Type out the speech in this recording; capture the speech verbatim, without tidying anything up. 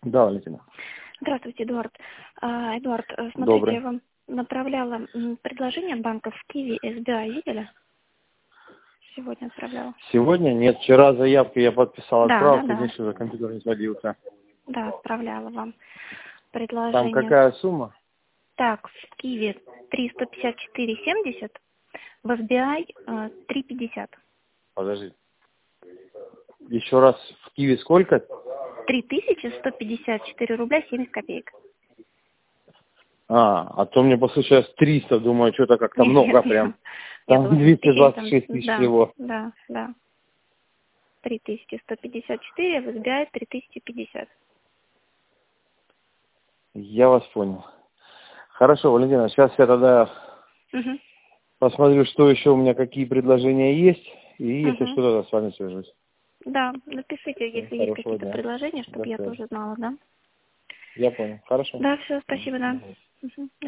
Да, Валентина. Здравствуйте, Эдуард. А, Эдуард, э, смотрите, Добрый. я вам направляла м, предложение банков в Киви, эс би ай, видели? Сегодня отправляла. Сегодня нет. Вчера заявку я подписал, Да, да, отправку, да. здесь уже компьютер не сводился. Да, отправляла вам Там предложение. какая сумма? Так, в Киви триста пятьдесят четыре семьдесят, в эс би ай э, три пятьдесят. Подожди. Еще раз, в Киеве сколько? три тысячи сто пятьдесят четыре рубля семьдесят копеек. А, а то мне после сейчас триста, думаю, что-то как-то Нет, много нет, прям. нет. Я Там думаю, двести или двадцать там, шесть тысяч да, всего. да, да. три тысячи сто пятьдесят четыре, в эс би ай три тысячи пятьдесят. Я вас понял. Хорошо, Валентина, сейчас я тогда Угу. посмотрю, что еще у меня, какие предложения есть. И если Угу. что, тогда с вами свяжусь. Да, напишите, Всё, если есть хорошего какие-то дня. предложения, До чтобы я связи. тоже знала, да? Я понял. Хорошо. Да, все, спасибо, да. Мгм. Угу.